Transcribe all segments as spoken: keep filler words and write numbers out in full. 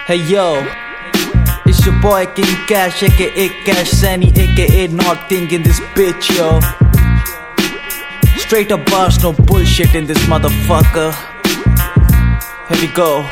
Hey yo, it's your boy King Cash, aka Cash Sani, aka Not King in this bitch, yo. Straight up bars, no bullshit in this motherfucker. Here we go.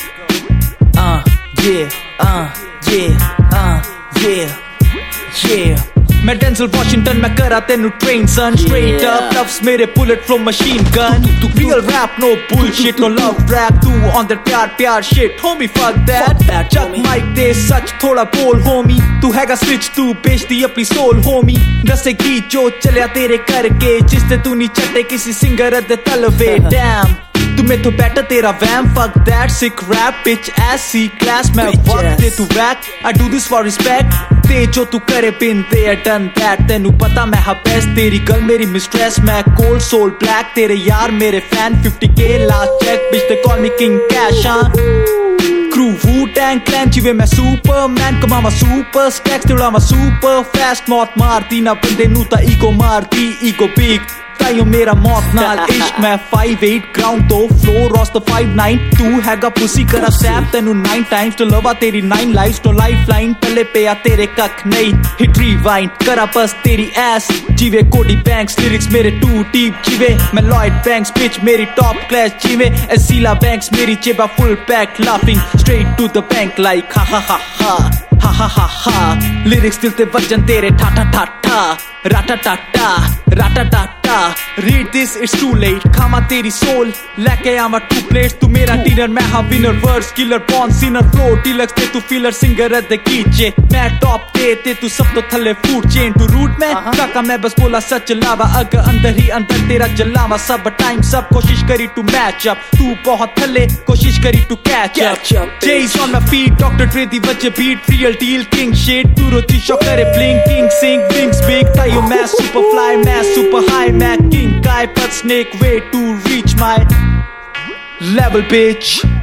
Uh, yeah, uh, yeah, uh, yeah, yeah. मैं Denzel Washington मैं करा तेनू train son straight up loves मेरे bullet from machine gun तू real rap no bullshit no love rap तू on that प्यार प्यार shit homie fuck that चक माइक दे सच थोड़ा बोल होमी तू हैगा स्विच तू बेच दी अपनी सोल होमी दसे गीत जो चलिया तेरे करके जिसते तू नहीं चटे किसी सिंगर दे तलवे डैम तुम्हें तो बेटर तेरा वैम fuck that sick rap bitch ass C class मैं वक्त दे तू rack I do this for respect ते जो तू करे बिन ते I done that तेनू पता मैं हा बेस्ट तेरी गर्ल मेरी मिस्ट्रेस मैं cold soul black तेरे यार मेरे fan fifty K last check bitch they call me King Cash हाँ crew Wu-Tang Clan जिवे मैं Superman कमावा super stacks तेरा मैं super fast मौत मारती ना बंदे नू ता ego मारती ego big ताइयों मेरा मौत नाल इश्क मैं five eight ground तो flow ross the five nine तू हैगा पुसी करा सैप तेनू nine times तो लवा तेरी nine lives तो lifeline पले पे आ तेरे कख नहीं hit rewind करा बस तेरी ass जीवे कोडी बैंक्स lyrics मेरे too deep जीवे मैं Lloyd Banks bitch मेरी top class जीवे एसीला बैंक्स मेरी जेबा full pack laughing straight to the bank like ha ha ha ha ha ha ha ha lyrics दिल ते वजन तेरे ठा ठा ठा ठा राटा टाटा राटा टाटा read this it's too late खामा तेरी soul लेके आवा two plates तू मेरा dinner मैं हाँ winner verse killer porn sinner flow deluxe ते तू feeler singer दे कीचे मैं top ते ते तू सब तो थले food chain तू root में काका मैं बस बोला सच लावा अगर अंदर ही अंदर तेरा जलावा सब time सब कोशिश करी to match up तू बहुत थले कोशिश करी to catch up J's on my feet Doctor Dre दी वजह beat real deal king shit तू रोटी शो करे bling king sing wings big ताइयों मैं super fly मैं super high मैं king guy but snake way to reach my level bitch